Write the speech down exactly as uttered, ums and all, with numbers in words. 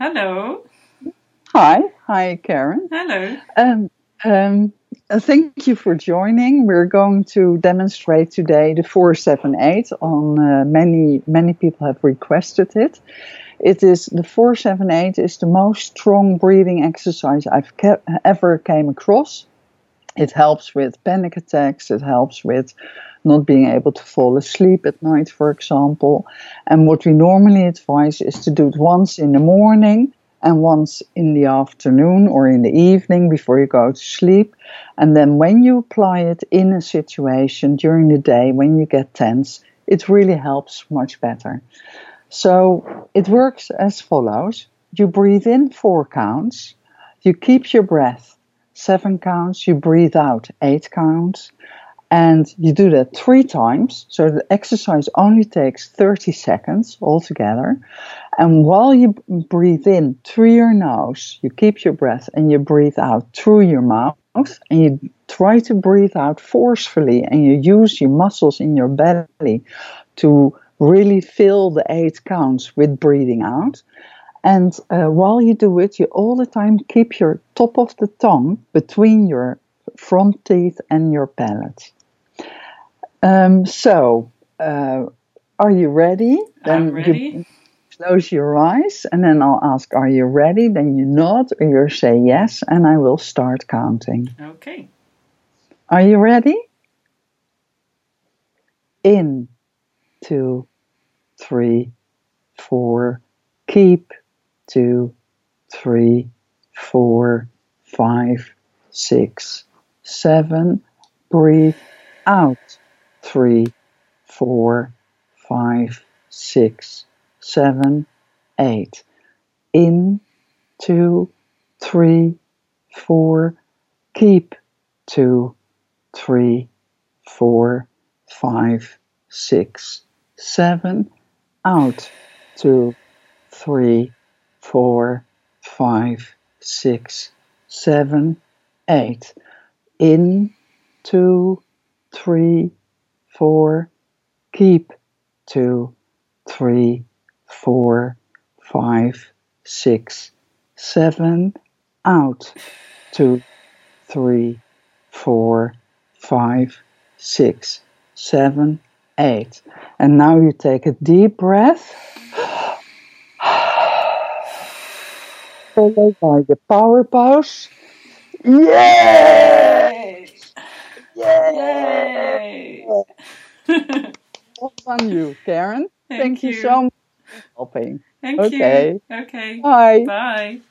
Hello. Hi, hi, Karen. Hello. Um, um, uh, Thank you for joining. We're going to demonstrate today the four seven eight. On uh, many many people have requested it. It is the four seven eight is the most strong breathing exercise I've ke- ever came across. It helps with panic attacks. It helps with not being able to fall asleep at night, for example. And what we normally advise is to do it once in the morning and once in the afternoon or in the evening before you go to sleep. And then when you apply it in a situation during the day when you get tense, it really helps much better. So it works as follows. You breathe in four counts. You keep your breath seven counts. You breathe out eight counts. And you do that three times. So the exercise only takes thirty seconds altogether. And while you breathe in through your nose, you keep your breath and you breathe out through your mouth. And you try to breathe out forcefully and you use your muscles in your belly to really fill the eight counts with breathing out. And uh, while you do it, you all the time keep your top of the tongue between your front teeth and your palate. Um, so, uh, are you ready? I'm Then ready. you close your eyes, and then I'll ask, "Are you ready?" Then you nod or you say yes, and I will start counting. Okay. Are you ready? In, two, three, four. Keep, two, three, four, five, six, seven. Breathe out, three, four, five, six, seven, eight. In, two, three, four. Keep, two, three, four, five, six, seven. Out, two, three, four, five, six, seven, eight. In, two, three, four. Keep, two, three, four, five, six, seven. Out, two, three, four, five, six, seven, eight. And now you take a deep breath, followed by the power pause. Yay! Yes! Yeah! Yay! Well done, you, Karen. Thank Thank you you. so much for helping. Thank you. Okay. Okay. Bye. Bye.